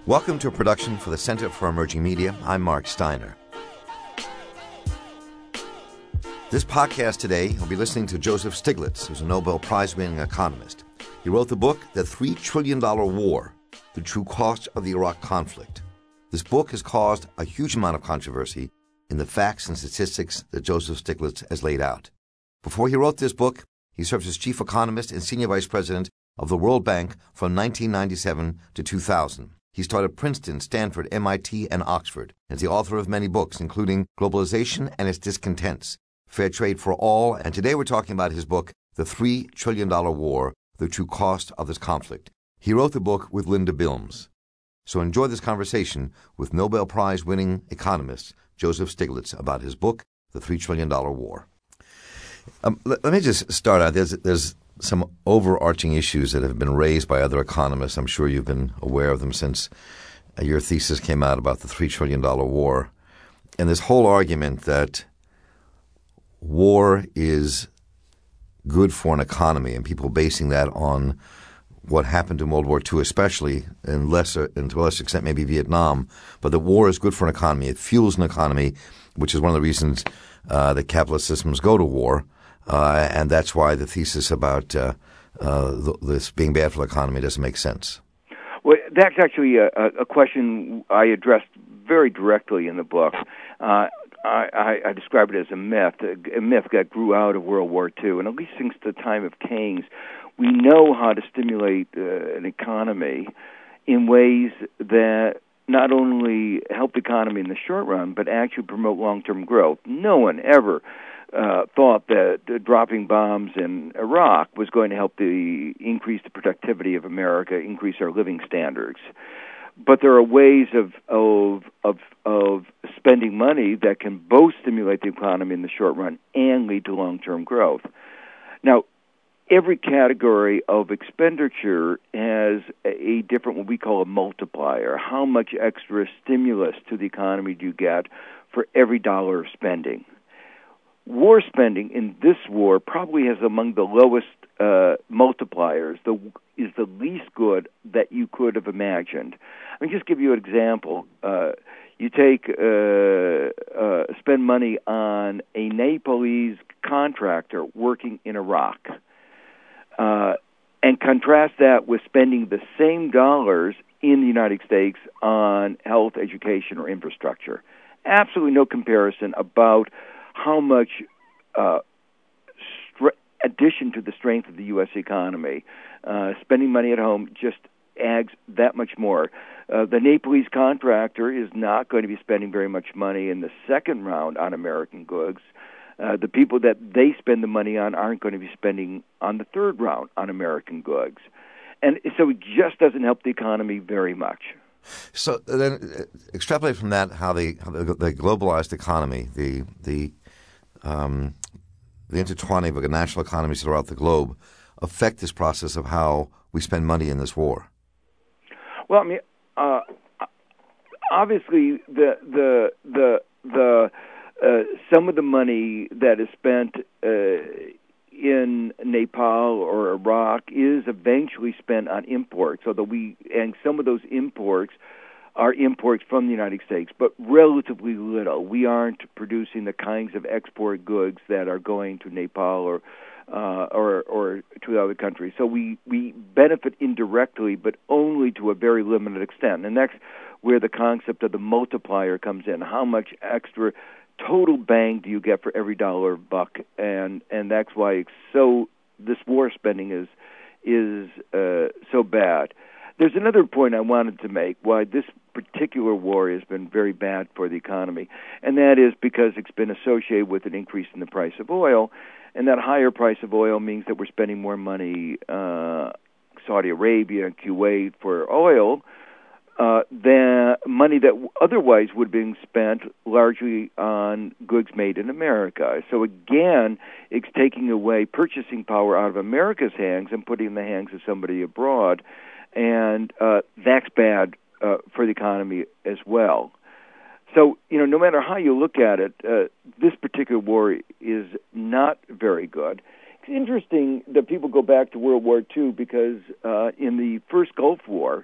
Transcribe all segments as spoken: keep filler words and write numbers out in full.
Welcome to a production for the Center for Emerging Media. I'm Mark Steiner. This podcast today, we'll be listening to Joseph Stiglitz, who's a Nobel Prize-winning economist. He wrote the book, The three trillion dollars War, The True Cost of the Iraq Conflict. This book has caused a huge amount of controversy in the facts and statistics that Joseph Stiglitz has laid out. Before he wrote this book, he served as chief economist and senior vice president of the World Bank from nineteen ninety-seven to two thousand. He taught at Princeton, Stanford, M I T, and Oxford, and is the author of many books, including Globalization and Its Discontents, Fair Trade for All, and today we're talking about his book, The three trillion dollars War, The True Cost of this Conflict. He wrote the book with Linda Bilmes. So enjoy this conversation with Nobel Prize-winning economist Joseph Stiglitz about his book, The three trillion dollars War. Um, let, let me just start out. There's, there's some overarching issues that have been raised by other economists. I'm sure you've been aware of them since uh, your thesis came out about the three trillion dollars war. And this whole argument that war is good for an economy, and people basing that on what happened in World War Two, especially, and lesser, and to a lesser extent maybe Vietnam, but that war is good for an economy. It fuels an economy, which is one of the reasons uh, that capitalist systems go to war. Uh, and that's why the thesis about uh, uh, th- this being bad for the economy doesn't make sense. Well, that's actually a, a question I addressed very directly in the book. Uh, I, I, I describe it as a myth, a, a myth that grew out of World War Two. And at least since the time of Keynes, we know how to stimulate uh, an economy in ways that not only help the economy in the short run, but actually promote long-term growth. No one ever Uh, thought that uh, dropping bombs in Iraq was going to help the increase the productivity of America, increase our living standards. But there are ways of of of of spending money that can both stimulate the economy in the short run and lead to long-term growth. Now, every category of expenditure has a different, what we call a multiplier. How much extra stimulus to the economy do you get for every dollar of spending? War spending in this war probably has among the lowest uh, multipliers, the, is the least good that you could have imagined. Let me just give you an example. Uh, you take, uh, uh, spend money on a Nepalese contractor working in Iraq, uh, and contrast that with spending the same dollars in the United States on health, education, or infrastructure. Absolutely no comparison about how much uh, stre- addition to the strength of the U S economy, uh, spending money at home just adds that much more. Uh, the Nepalese contractor is not going to be spending very much money in the second round on American goods. Uh, the people that they spend the money on aren't going to be spending on the third round on American goods. And so it just doesn't help the economy very much. So then, uh, extrapolate from that how the, how the, the globalized economy, the the um, the intertwining of national economies throughout the globe, affect this process of how we spend money in this war. Well, I mean, uh, obviously, the the the the uh, some of the money that is spent Uh, in Nepal or Iraq is eventually spent on imports, although we and some of those imports are imports from the United States, but relatively little. We aren't producing the kinds of export goods that are going to Nepal or uh, or, or to other countries. So we, we benefit indirectly, but only to a very limited extent. And that's where the concept of the multiplier comes in. How much extra total bang do you get for every dollar buck? And and that's why it's so this war spending is is uh, so bad. There's another point I wanted to make why this particular war has been very bad for the economy, and that is because it's been associated with an increase in the price of oil, and that higher price of oil means that we're spending more money, uh, Saudi Arabia and Kuwait for oil, Uh, the money that otherwise would have been spent largely on goods made in America. So again, it's taking away purchasing power out of America's hands and putting it in the hands of somebody abroad, and uh, that's bad uh, for the economy as well. So, you know, no matter how you look at it, uh, this particular war is not very good. It's interesting that people go back to World War Two because uh, in the first Gulf War,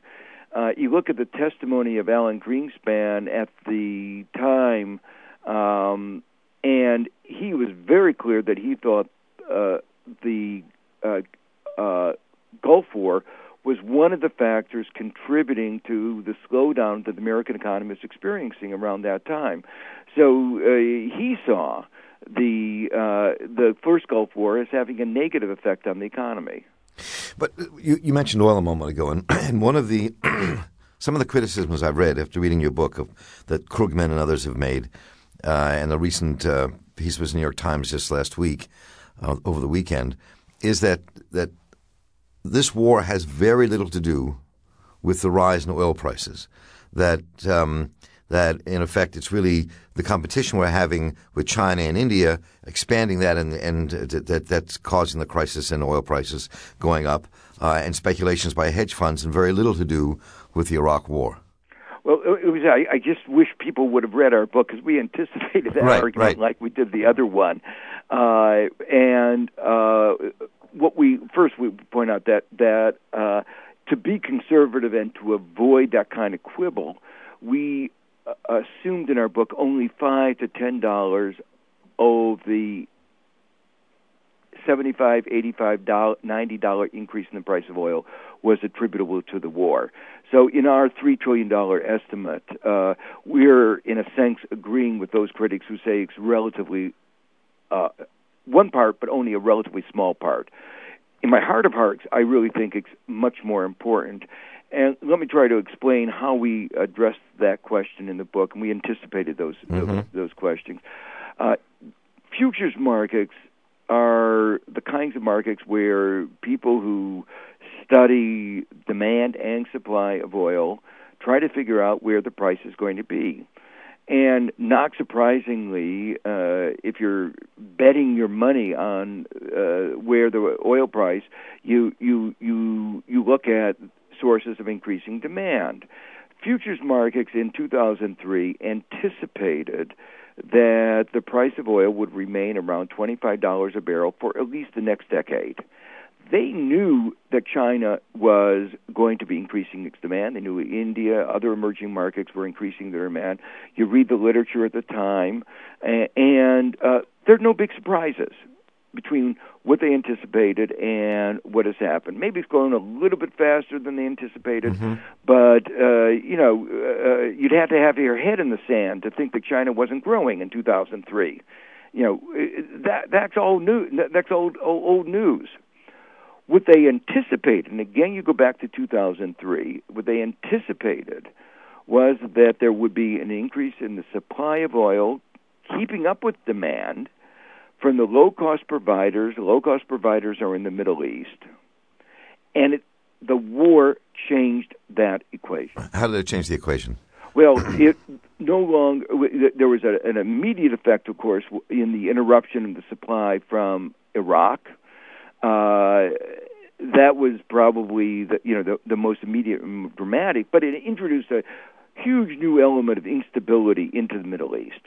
uh, you look at the testimony of Alan Greenspan at the time, um, and he was very clear that he thought uh, the uh, uh, Gulf War was one of the factors contributing to the slowdown that the American economy was experiencing around that time. So uh, he saw the uh, the first Gulf War as having a negative effect on the economy. But you, you mentioned oil a moment ago, and, and one of the some of the criticisms I've read after reading your book of, that Krugman and others have made, uh, and the recent uh, piece was in the New York Times just last week, uh, over the weekend, is that that this war has very little to do with the rise in oil prices. That um, that in effect it's really the competition we're having with China and India, expanding that, and, and that that's causing the crisis in oil prices going up, uh, and speculations by hedge funds, and very little to do with the Iraq War. Well, it was. I, I just wish people would have read our book because we anticipated that right, argument right. like we did the other one. Uh, and uh, what we first we point out that that uh, to be conservative and to avoid that kind of quibble, we uh, assumed in our book only five to ten dollars of the seventy-five, eighty-five, ninety dollar increase in the price of oil was attributable to the war. So in our three trillion dollars estimate, uh, we're in a sense agreeing with those critics who say it's relatively uh, one part, but only a relatively small part. In my heart of hearts, I really think it's much more important. And let me try to explain how we addressed that question in the book, and we anticipated those mm-hmm. those, those questions. Uh, futures markets are the kinds of markets where people who study demand and supply of oil try to figure out where the price is going to be. And not surprisingly, uh, if you're betting your money on uh, where the oil price, you you you you look at sources of increasing demand. Futures markets in two thousand three anticipated that the price of oil would remain around twenty-five dollars a barrel for at least the next decade. They knew that China was going to be increasing its demand. They knew India, other emerging markets were increasing their demand. You read the literature at the time, and uh, there are no big surprises between what they anticipated and what has happened. Maybe it's going a little bit faster than they anticipated, mm-hmm. but, uh, you know, uh, you'd have to have your head in the sand to think that China wasn't growing in two thousand three. You know, that that's all new. That's old, old, old news. What they anticipated, and again you go back to two thousand three, what they anticipated was that there would be an increase in the supply of oil keeping up with demand from the low-cost providers. The low-cost providers are in the Middle East. And it, the war changed that equation. How did it change the equation? Well, it no longer, there was a, an immediate effect, of course, in the interruption of the supply from Iraq. Uh, that was probably the, you know, the, the most immediate and dramatic, but it introduced a huge new element of instability into the Middle East.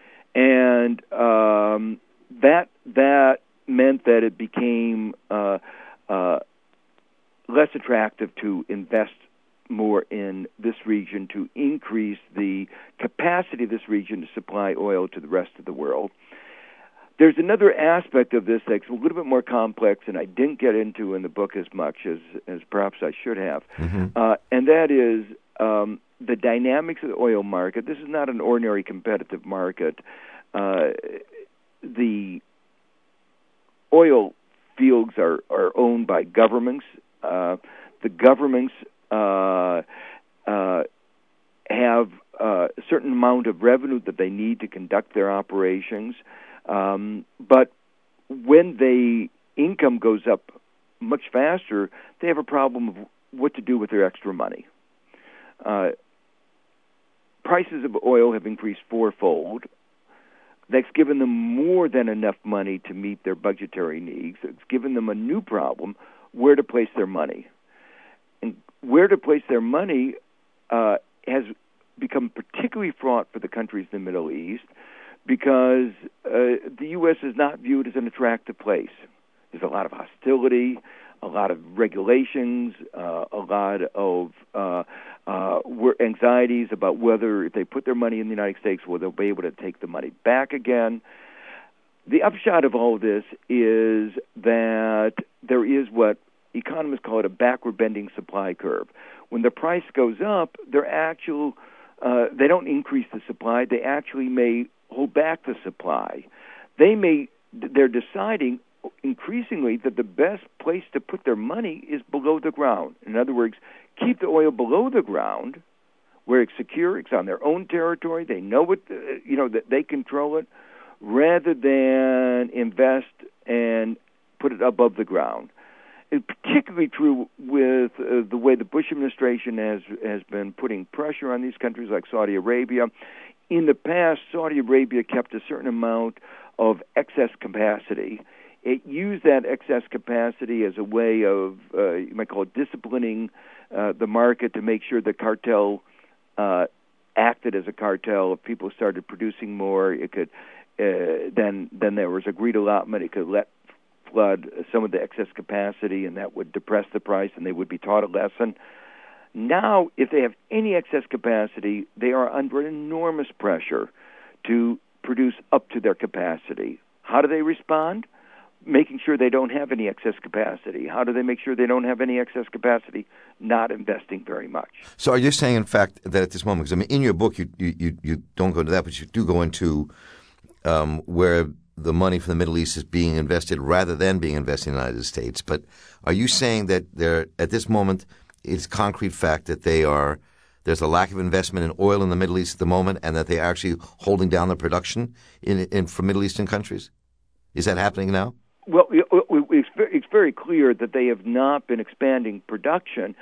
And um, that that meant that it became uh, uh, less attractive to invest more in this region, to increase the capacity of this region to supply oil to the rest of the world. There's another aspect of this that's a little bit more complex, and I didn't get into in the book as much as, as perhaps I should have, mm-hmm. uh, and that is um, the dynamics of the oil market. This is not an ordinary competitive market. Uh, the oil fields are, are owned by governments. Uh, the governments uh, uh, have uh, a certain amount of revenue that they need to conduct their operations. Um, but when the income goes up much faster, they have a problem of what to do with their extra money. Uh, prices of oil have increased fourfold. That's given them more than enough money to meet their budgetary needs. It's given them a new problem, where to place their money. And where to place their money uh, has become particularly fraught for the countries in the Middle East, because uh, the U S is not viewed as an attractive place. There's a lot of hostility, a lot of regulations, uh, a lot of uh, uh, anxieties about whether if they put their money in the United States, will they be able to take the money back again. The upshot of all this is that there is what economists call it a backward-bending supply curve. When the price goes up, they're actual, uh, they don't increase the supply. They actually may hold back the supply. They may, they're deciding increasingly that the best place to put their money is below the ground. In other words, keep the oil below the ground where it's secure, it's on their own territory, they know what, the, you know, that they control it, rather than invest and put it above the ground. It's particularly true with uh, the way the Bush administration has has been putting pressure on these countries like Saudi Arabia. In the past, Saudi Arabia kept a certain amount of excess capacity. It used that excess capacity as a way of, uh, you might call it disciplining uh, the market to make sure the cartel uh, acted as a cartel. If people started producing more, it could uh, then then there was agreed allotment. It could let flood some of the excess capacity, and that would depress the price, and they would be taught a lesson. Now, if they have any excess capacity, they are under enormous pressure to produce up to their capacity. How do they respond? Making sure they don't have any excess capacity. How do they make sure they don't have any excess capacity? Not investing very much. So are you saying, in fact, that at this moment, because I mean, in your book, you you, you don't go into that, but you do go into um, where the money from the Middle East is being invested rather than being invested in the United States. But are you saying that there, at this moment, it's concrete fact that they are there's a lack of investment in oil in the Middle East at the moment, and that they are actually holding down the production in, in from Middle Eastern countries? Is that happening now? Well, it's very clear that they have not been expanding production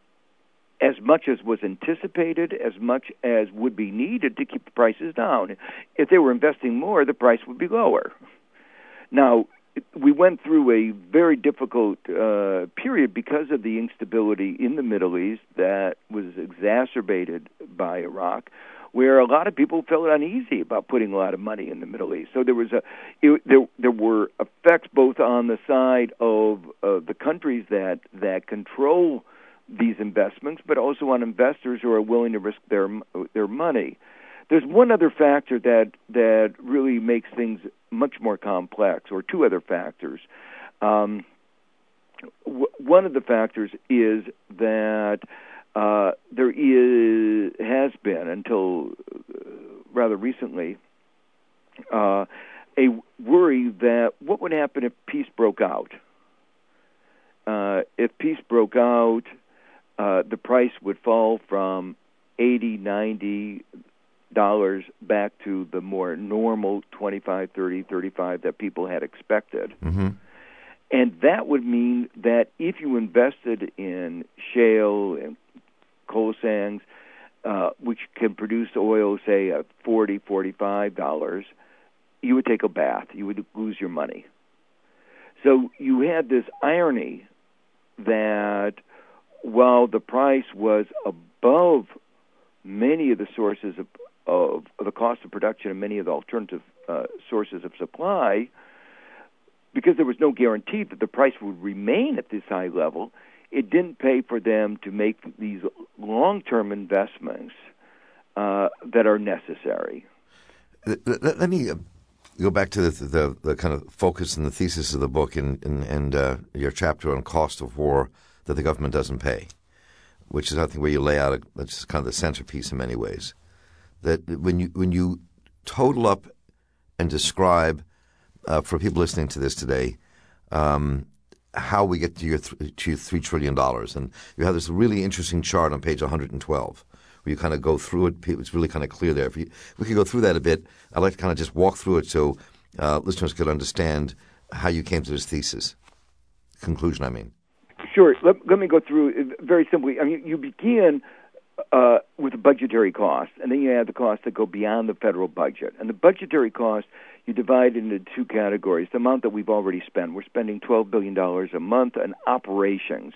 as much as was anticipated, as much as would be needed to keep the prices down. If they were investing more, the price would be lower. Now, we went through a very difficult uh, period because of the instability in the Middle East that was exacerbated by Iraq, where a lot of people felt uneasy about putting a lot of money in the Middle East. So there was a it, there there were effects both on the side of uh, the countries that that control these investments, but also on investors who are willing to risk their their money. There's one other factor that that really makes things much more complex, or two other factors. Um, w- one of the factors is that uh, there is has been, until uh, rather recently, uh, a worry that what would happen if peace broke out? Uh, if peace broke out, uh, the price would fall from eighty, ninety dollars back to the more normal twenty-five, thirty, thirty-five that people had expected. Mm-hmm. And that would mean that if you invested in shale and coal sands, uh, which can produce oil, say, at forty, forty-five dollars, you would take a bath. You would lose your money. So you had this irony that while the price was above many of the sources of, of, of the cost of production and many of the alternative uh, sources of supply, because there was no guarantee that the price would remain at this high level, it didn't pay for them to make these long-term investments uh, that are necessary. Let, let, let me go back to the, the, the kind of focus and the thesis of the book and, and, and uh, your chapter on cost of war that the government doesn't pay, which is, I think, where you lay out a, that's kind of the centerpiece in many ways. That when you when you total up and describe, uh, for people listening to this today, um, how we get to your th- to three trillion dollars, and you have this really interesting chart on page one hundred twelve where you kind of go through it. It's really kind of clear there. If, you, if we could go through that a bit, I'd like to kind of just walk through it so uh, listeners could understand how you came to this thesis conclusion. I mean. Sure. Let, let me go through it very simply. I mean, you begin uh, with the budgetary costs, and then you add the costs that go beyond the federal budget. And the budgetary cost, you divide into two categories. The amount that we've already spent. We're spending twelve billion dollars a month on operations.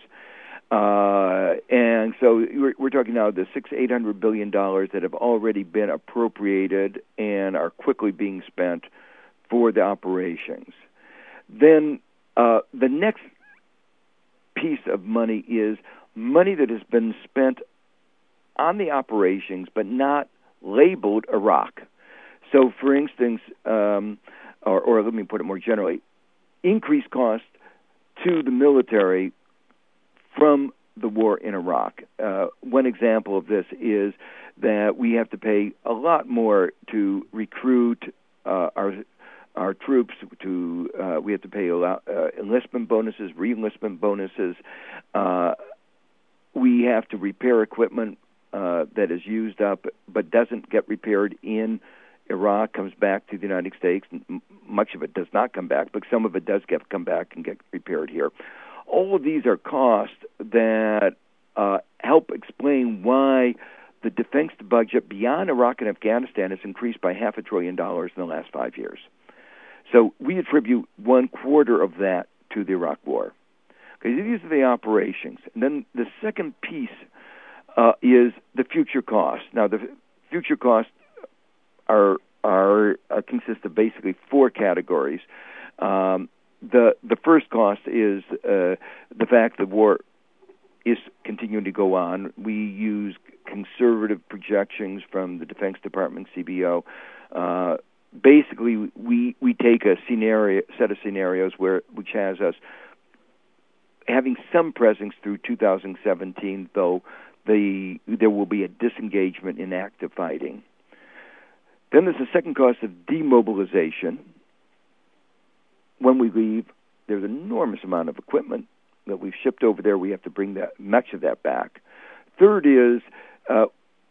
Uh, and so we're, we're talking now the six, eight hundred billion dollars that have already been appropriated and are quickly being spent for the operations. Then uh, the next piece of money is money that has been spent on the operations but not labeled Iraq. So, for instance, um, or, or let me put it more generally, increased cost to the military from the war in Iraq. Uh, one example of this is that we have to pay a lot more to recruit uh, our our troops. To uh, we have to pay a lot, uh, enlistment bonuses, re-enlistment bonuses. Uh, we have to repair equipment uh, that is used up but doesn't get repaired in Iraq, comes back to the United States. Much of it does not come back, but some of it does get come back and get repaired here. All of these are costs that uh, help explain why the defense budget beyond Iraq and Afghanistan has increased by half a trillion dollars in the last five years. So we attribute one quarter of that to the Iraq War. Okay, these are the operations. And then the second piece uh, is the future costs. Now, the future costs are are uh, consist of basically four categories. Um, the the first cost is uh, the fact the war is continuing to go on. We use conservative projections from the Defense Department, C B O. Uh, basically, we we take a scenario set of scenarios where which has us having some presence through two thousand seventeen, though the there will be a disengagement in active fighting. Then there's the second cost of demobilization. When we leave, there's an enormous amount of equipment that we've shipped over there. We have to bring that much of that back. Third is uh,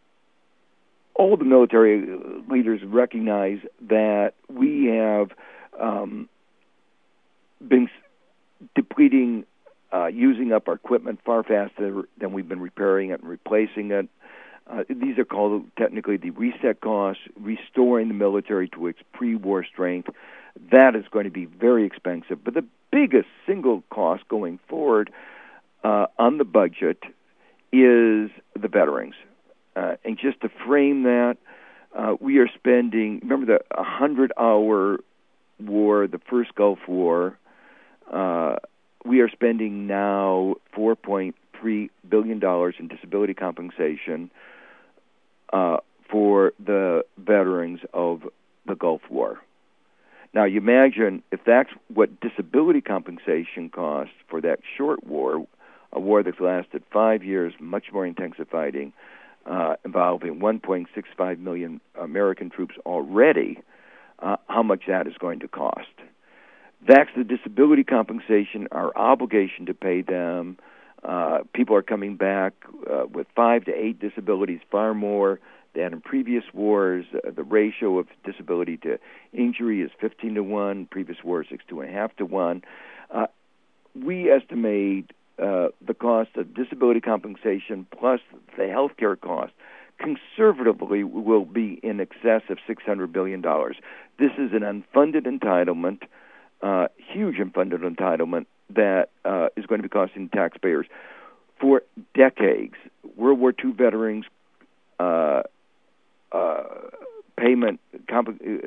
all the military leaders recognize that we have um, been depleting, uh, using up our equipment far faster than we've been repairing it and replacing it. Uh, these are called technically the reset costs, restoring the military to its pre-war strength. That is going to be very expensive. But the biggest single cost going forward uh, on the budget is the veterans. Uh, and just to frame that, uh, we are spending, remember the one hundred-hour war, the first Gulf War, uh, we are spending now four point three billion dollars in disability compensation uh, for the veterans of the Gulf War. Now, you imagine if that's what disability compensation costs for that short war, a war that's lasted five years, much more intensive fighting, uh, involving one point six five million American troops already, uh, how much that is going to cost. That's the disability compensation, our obligation to pay them. Uh, people are coming back uh, with five to eight disabilities, far more than in previous wars. Uh, the ratio of disability to injury is fifteen to one. Previous wars, six to a half to one. Uh, we estimate uh, the cost of disability compensation plus the health care cost conservatively will be in excess of six hundred billion dollars. This is an unfunded entitlement, uh, huge unfunded entitlement that uh, is going to be costing taxpayers for decades. World War Two veterans uh, uh, payment comp-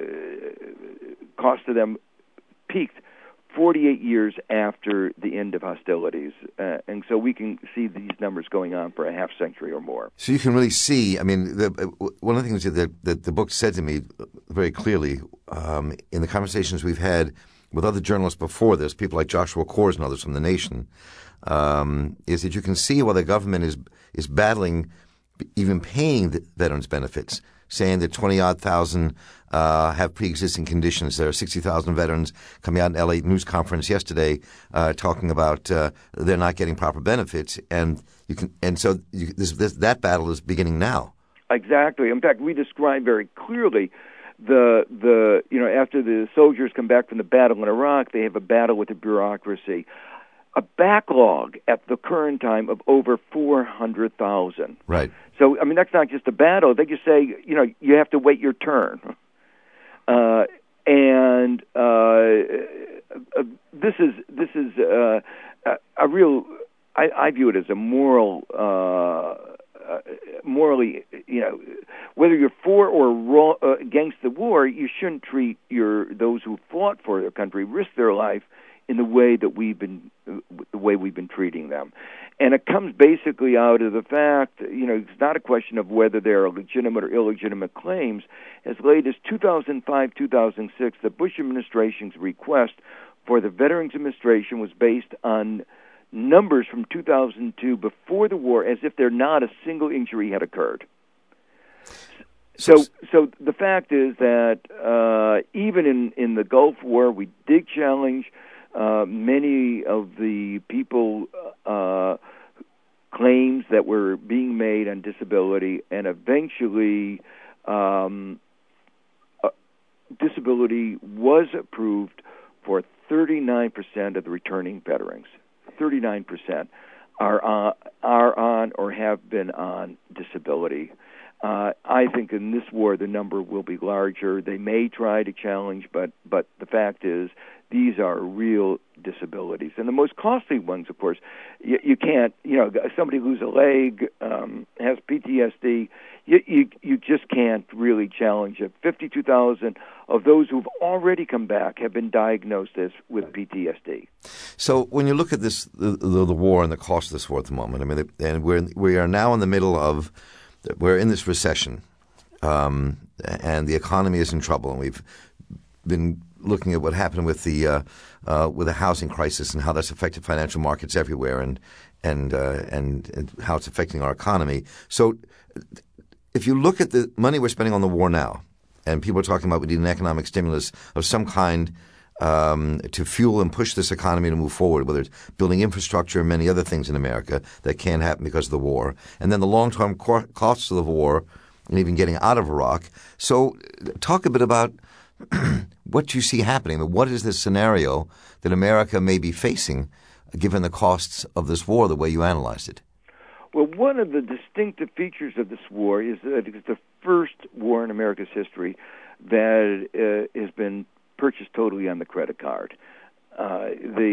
uh, cost to them peaked forty-eight years after the end of hostilities. Uh, and so we can see these numbers going on for a half century or more. So you can really see, I mean, the, one of the things that, that the book said to me very clearly um, in the conversations we've had with other journalists before this, people like Joshua Kors and others from The Nation, um, is that you can see while the government is is battling, even paying the veterans benefits, saying that twenty-odd thousand uh, have pre-existing conditions. There are sixty thousand veterans coming out in L A news conference yesterday uh, talking about uh, they're not getting proper benefits, and you can, and so you, this, this, that battle is beginning now. Exactly. In fact, we describe very clearly the the you know after the soldiers come back from the battle in Iraq, they have a battle with the bureaucracy. A backlog at the current time of over four hundred thousand. Right. So, I mean, that's not just a battle. They just say, you know, you have to wait your turn. Uh, and uh, uh, this is this is uh, a, a real. I, I view it as a moral, uh, uh, morally, you know, whether you're for or ro- uh, against the war, you shouldn't treat your those who fought for their country, risk their life in the way that we've been the way we've been treating them. And it comes basically out of the fact, you know, it's not a question of whether there are legitimate or illegitimate claims. As late as two thousand five, two thousand six, the Bush administration's request for the Veterans Administration was based on numbers from two thousand two before the war, as if there not a single injury had occurred. So, so the fact is that uh, even in, in the Gulf War, we did challenge uh, many of the people uh, claims that were being made on disability, and eventually um, uh, disability was approved for thirty-nine percent of the returning veterans. thirty-nine percent are on, are on or have been on disability. Uh, I think in this war the number will be larger. They may try to challenge, but but the fact is these are real disabilities. And the most costly ones, of course, you, you can't, you know, somebody lose a leg, um, has P T S D, you, you, you just can't really challenge it. fifty-two thousand of those who've already come back have been diagnosed as with P T S D. So when you look at this, the, the, the war and the cost of this war at the moment, I mean, and we're, we are now in the middle of, we're in this recession, um, and the economy is in trouble, and we've been looking at what happened with the uh, uh, with the housing crisis and how that's affected financial markets everywhere, and and, uh, and and how it's affecting our economy. So, if you look at the money we're spending on the war now, and people are talking about we need an economic stimulus of some kind um, to fuel and push this economy to move forward, whether it's building infrastructure and many other things in America that can't happen because of the war, and then the long-term co- costs of the war and even getting out of Iraq. So, talk a bit about what you see happening. What is this scenario that America may be facing given the costs of this war, the way you analyzed it? Well, one of the distinctive features of this war is that it's the first war in America's history that uh, has been purchased totally on the credit card. Uh,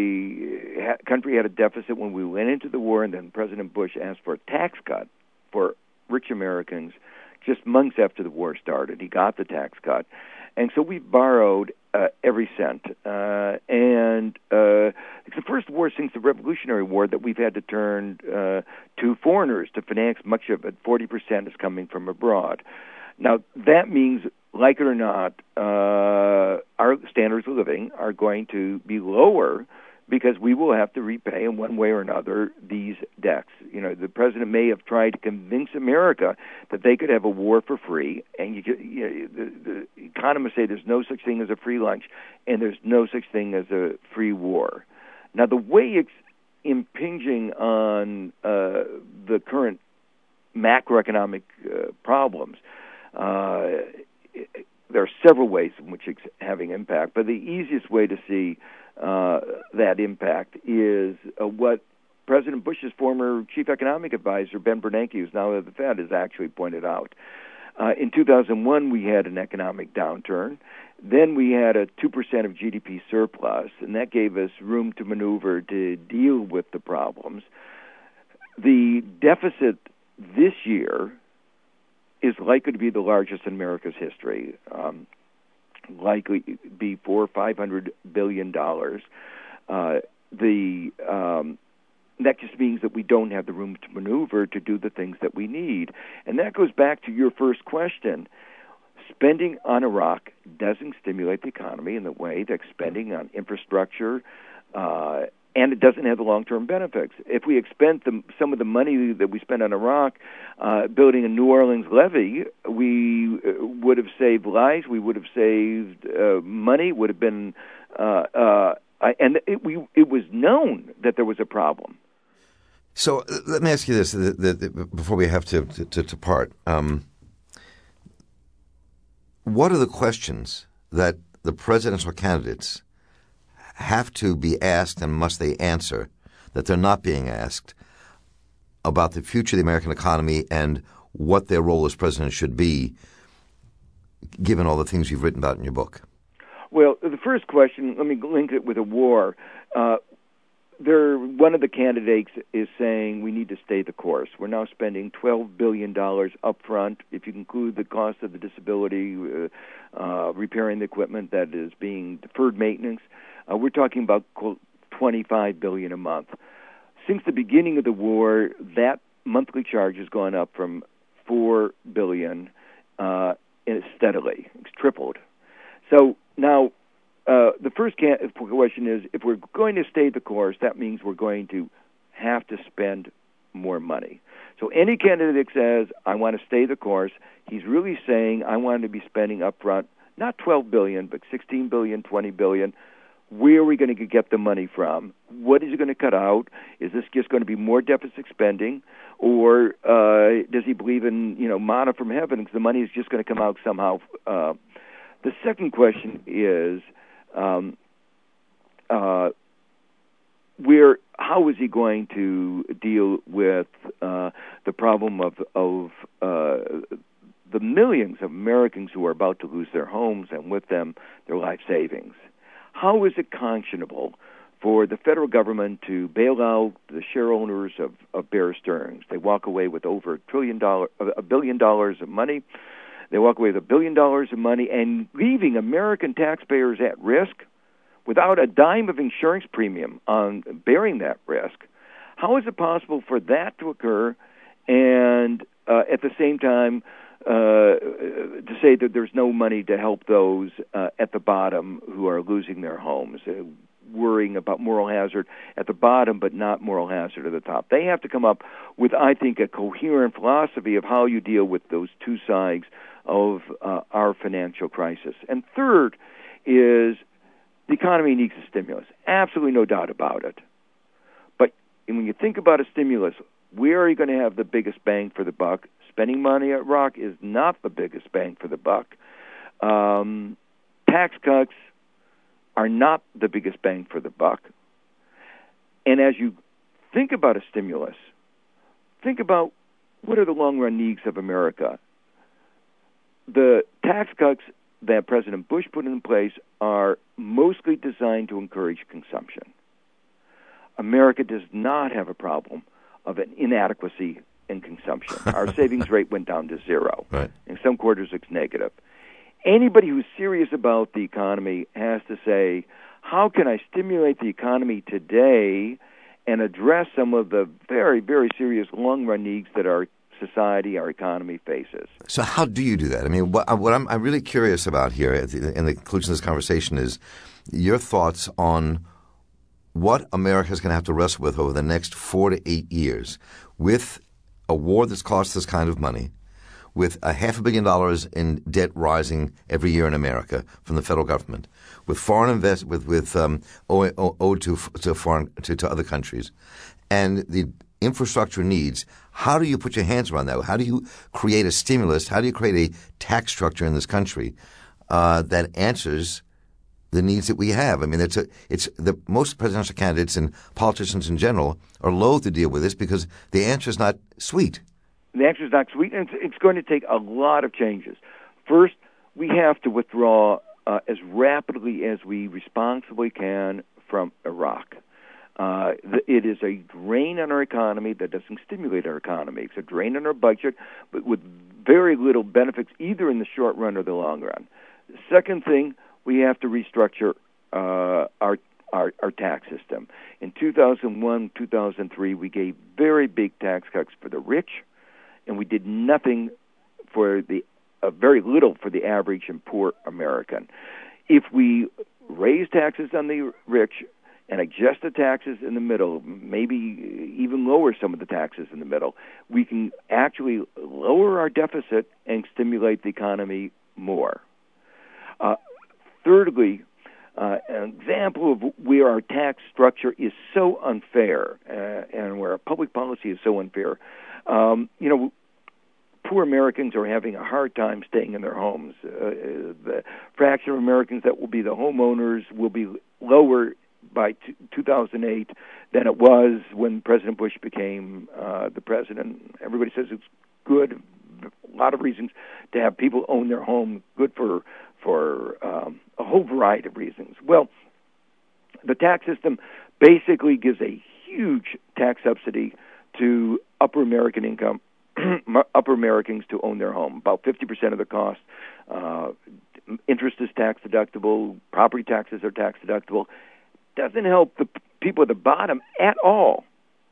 the ha- country had a deficit when we went into the war, and then President Bush asked for a tax cut for rich Americans just months after the war started. He got the tax cut. And so we borrowed uh, every cent. Uh, and uh, it's the first war since the Revolutionary War that we've had to turn uh, to foreigners to finance much of it. forty percent is coming from abroad. Now, that means, like it or not, uh, our standards of living are going to be lower because we will have to repay in one way or another these debts. You know, the president may have tried to convince America that they could have a war for free, and you, you know, the, the economists say there's no such thing as a free lunch, and there's no such thing as a free war. Now, the way it's impinging on uh, the current macroeconomic uh, problems, uh, there are several ways in which it's having impact, but the easiest way to see uh, that impact is uh, what President Bush's former chief economic advisor, Ben Bernanke, who's now at the Fed, has actually pointed out. Uh, in two thousand one, we had an economic downturn. Then we had a two percent of G D P surplus, and that gave us room to maneuver to deal with the problems. The deficit this year is likely to be the largest in America's history, um, likely be four or five hundred billion dollars. Uh, the um, that just means that we don't have the room to maneuver to do the things that we need, and that goes back to your first question. Spending on Iraq doesn't stimulate the economy in the way that spending on infrastructure. Uh, And it doesn't have the long-term benefits. If we expend the, some of the money that we spend on Iraq uh, building a New Orleans levee, we uh, would have saved lives. We would have saved uh, money. Would have been, uh, uh, and it, we, it was known that there was a problem. So uh, let me ask you this the, the, the, before we have to to, to part. Um, what are the questions that the presidential candidates have to be asked, and must they answer, that they're not being asked about the future of the American economy and what their role as president should be, given all the things you've written about in your book? Well, the first question, let me link it with a war. Uh, there, one of the candidates is saying we need to stay the course. We're now spending twelve billion dollars up front, if you include the cost of the disability, uh, uh, repairing the equipment that is being deferred maintenance. uh, we're talking about quote, twenty-five billion dollars a month. Since the beginning of the war, that monthly charge has gone up from four billion dollars uh, steadily. It's tripled. So now, uh, the first question is, if we're going to stay the course, that means we're going to have to spend more money. So any candidate that says, I want to stay the course, he's really saying, I want to be spending up front, not twelve billion dollars, but sixteen billion dollars, twenty billion dollars. Where are we going to get the money from? What is he going to cut out? Is this just going to be more deficit spending? Or uh, does he believe in, you know, manna from heaven because the money is just going to come out somehow? Uh, the second question is, um, uh, where, how is he going to deal with uh, the problem of, of uh, the millions of Americans who are about to lose their homes and with them their life savings? How is it conscionable for the federal government to bail out the share owners of, of Bear Stearns? They walk away with over a trillion dollar, a billion dollars of money. They walk away with a billion dollars of money and leaving American taxpayers at risk without a dime of insurance premium on bearing that risk. How is it possible for that to occur and uh, at the same time Uh, to say that there's no money to help those uh, at the bottom who are losing their homes, uh, worrying about moral hazard at the bottom but not moral hazard at the top? They have to come up with, I think, a coherent philosophy of how you deal with those two sides of uh, our financial crisis. And third is the economy needs a stimulus. Absolutely no doubt about it. But when you think about a stimulus, where are you going to have the biggest bang for the buck? Spending money at Iraq is not the biggest bang for the buck. Um, tax cuts are not the biggest bang for the buck. And as you think about a stimulus, think about what are the long-run needs of America. The tax cuts that President Bush put in place are mostly designed to encourage consumption. America does not have a problem of an inadequacy in consumption. Our savings rate went down to zero. Right. In some quarters, it's negative. Anybody who's serious about the economy has to say, how can I stimulate the economy today and address some of the very, very serious long-run needs that our society, our economy faces? So how do you do that? I mean, what, what I'm, I'm really curious about here at the, in the conclusion of this conversation is your thoughts on what America is going to have to wrestle with over the next four to eight years with a war that's cost this kind of money, with a half a billion dollars in debt rising every year in America from the federal government, with foreign invest with with um, owed to to foreign to, to other countries, and the infrastructure needs. How do you put your hands around that? How do you create a stimulus? How do you create a tax structure in this country uh, that answers the needs that we have? I mean, it's a, it's the most presidential candidates and politicians in general are loath to deal with this because the answer is not sweet. The answer is not sweet, and it's, it's going to take a lot of changes. First, we have to withdraw uh, as rapidly as we responsibly can from Iraq. Uh, it is a drain on our economy that doesn't stimulate our economy. It's a drain on our budget, but with very little benefits either in the short run or the long run. The second thing, we have to restructure uh, our, our our tax system. In two thousand one, two thousand three, we gave very big tax cuts for the rich, and we did nothing for the uh, very little for the average and poor American. If we raise taxes on the rich and adjust the taxes in the middle, maybe even lower some of the taxes in the middle, we can actually lower our deficit and stimulate the economy more. Uh, thirdly, uh, an example of where our tax structure is so unfair uh, and where our public policy is so unfair, um, you know, poor Americans are having a hard time staying in their homes. Uh, the fraction of Americans that will be the homeowners will be lower by t- two thousand eight than it was when President Bush became uh, the president. Everybody says it's good. A lot of reasons to have people own their home. Good for for um, a whole variety of reasons. Well, the tax system basically gives a huge tax subsidy to upper American income, upper Americans to own their home. About fifty percent of the cost. Uh, interest is tax deductible. Property taxes are tax deductible. doesn't help the people at the bottom at all.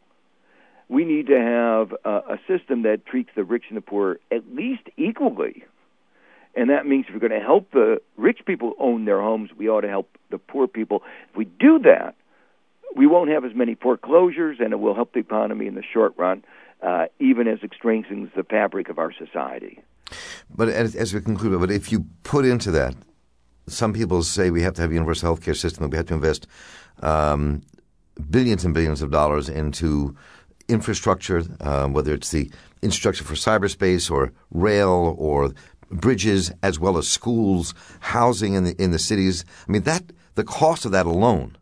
We need to have a, a system that treats the rich and the poor at least equally. And that means if we're going to help the rich people own their homes, we ought to help the poor people. If we do that, we won't have as many foreclosures, and it will help the economy in the short run, uh, even as it strengthens the fabric of our society. But as, as we conclude, but if you put into that, some people say we have to have a universal health care system, that we have to invest um, billions and billions of dollars into infrastructure, um, whether it's the infrastructure for cyberspace or rail or bridges, as well as schools, housing in the in the cities. I mean, that the cost of that alone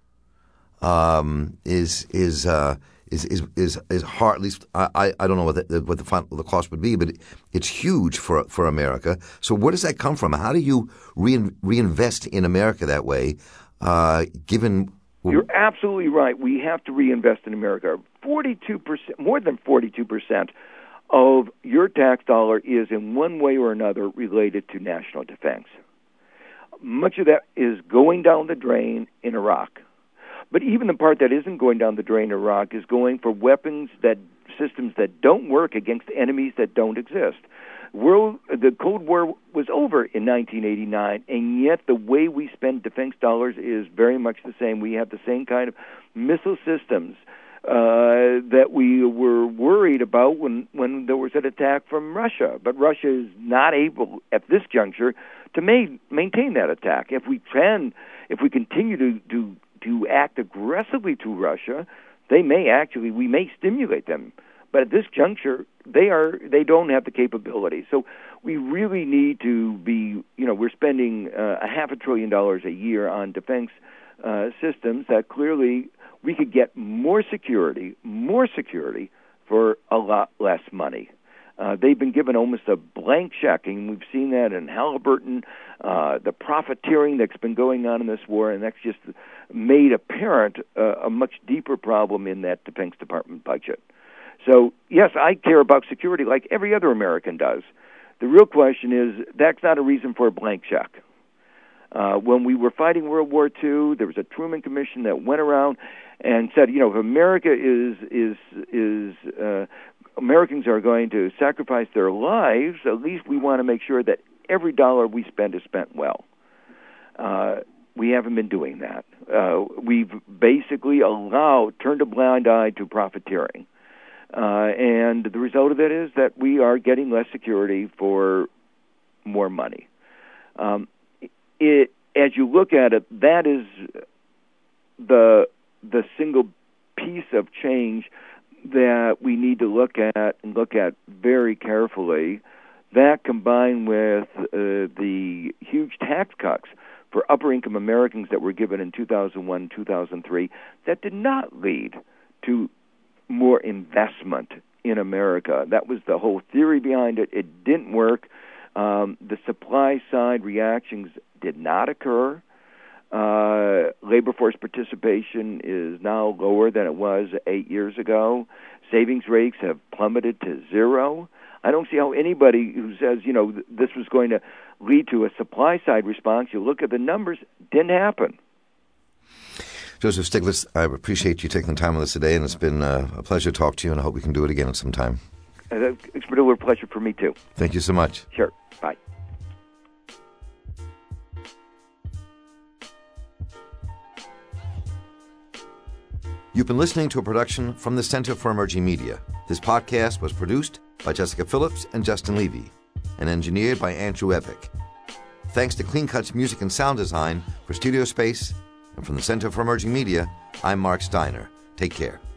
um, is is, uh, is is is is hard. At least I, I don't know what the what the, final, the cost would be, but it, it's huge for for America. So where does that come from? How do you rein, reinvest in America that way? Uh, given You're absolutely right. We have to reinvest in America. Forty-two percent, more than forty-two percent. Of your tax dollar is in one way or another related to national defense. Much of that is going down the drain in Iraq. But even the part that isn't going down the drain in Iraq is going for weapons, that systems that don't work against enemies that don't exist. World, the Cold War was over in nineteen eighty-nine, and yet the way we spend defense dollars is very much the same. We have the same kind of missile systems Uh, that we were worried about when, when there was an attack from Russia. But Russia is not able, at this juncture, to ma- maintain that attack. If we can, if we continue to, to, to act aggressively to Russia, they may actually, we may stimulate them. But at this juncture, they are, they don't have the capability. So we really need to be, you know, we're spending uh, a half a trillion dollars a year on defense uh, systems that clearly we could get more security, more security for a lot less money. Uh, they've been given almost a blank check, and we've seen that in Halliburton, uh, the profiteering that's been going on in this war, and that's just made apparent uh, a much deeper problem in that Defense Department budget. So, yes, I care about security like every other American does. The real question is, that's not a reason for a blank check. Uh, when we were fighting World War Two, there was a Truman Commission that went around and said, you know, if America is is is uh, Americans are going to sacrifice their lives, at least we want to make sure that every dollar we spend is spent well. Uh, we haven't been doing that. Uh, we've basically allowed, turned a blind eye to profiteering, uh, and the result of that is that we are getting less security for more money. Um, It, as you look at it, that is the the single piece of change that we need to look at and look at very carefully. That combined with uh, the huge tax cuts for upper-income Americans that were given in two thousand one, two thousand three, that did not lead to more investment in America. That was the whole theory behind it. It didn't work. Um, the supply-side reactions did not occur. Uh, labor force participation is now lower than it was eight years ago. Savings rates have plummeted to zero. I don't see how anybody who says, you know, th- this was going to lead to a supply-side response, you look at the numbers, didn't happen. Joseph Stiglitz, I appreciate you taking the time with us today, and it's been uh, a pleasure to talk to you, and I hope we can do it again at some time. Uh, it's been a pleasure for me, too. Thank you so much. Sure. Bye. You've been listening to a production from the Center for Emerging Media. This podcast was produced by Jessica Phillips and Justin Levy and engineered by Andrew Epic. Thanks to Clean Cuts Music and Sound Design for studio space. And from the Center for Emerging Media, I'm Mark Steiner. Take care.